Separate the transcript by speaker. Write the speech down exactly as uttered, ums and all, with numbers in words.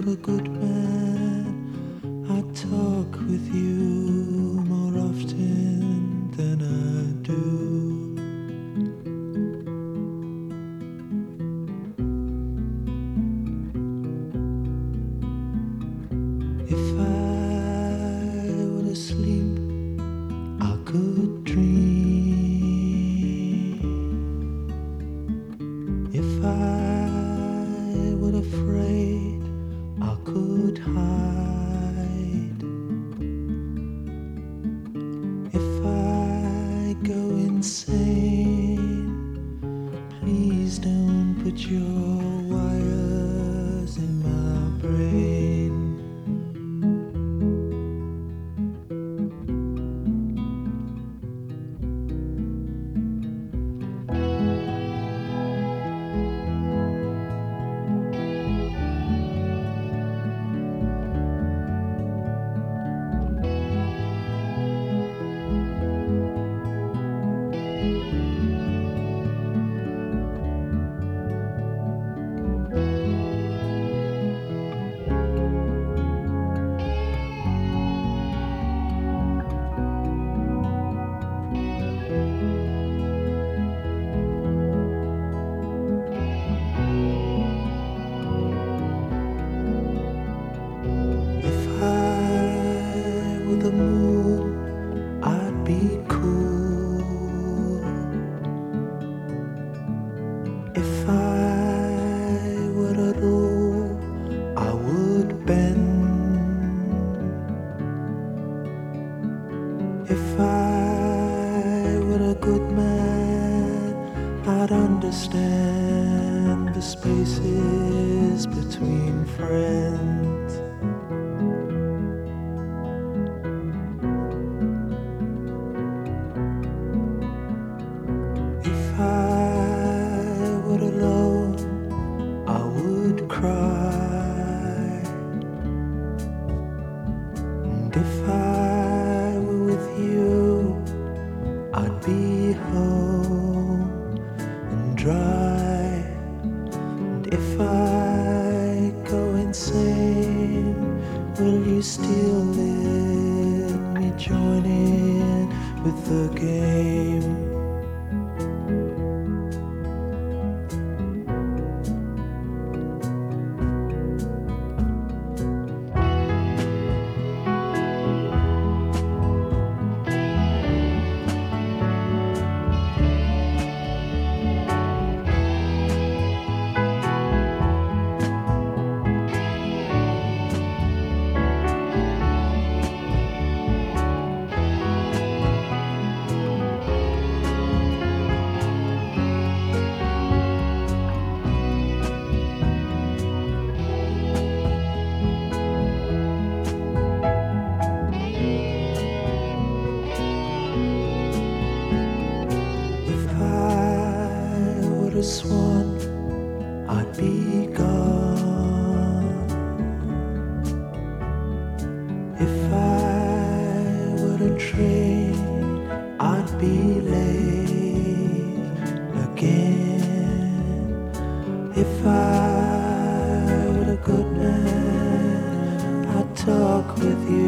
Speaker 1: were a good man, I'd talk with you more often than I do. If I were asleep, I could dream. If I were afraid, I could hide. If I go insane, please don't put your wires in my brain. The moon, I'd be cool. If I were at all, I would bend. If I were a good man, I'd understand the spaces between friends. If I were alone, I would cry. And if I were with you, I'd be home and dry. And if I go insane, will you still let me join in with the game? A swan, I'd be gone. If I were a train, I'd be late again. If I were a good man, I'd talk with you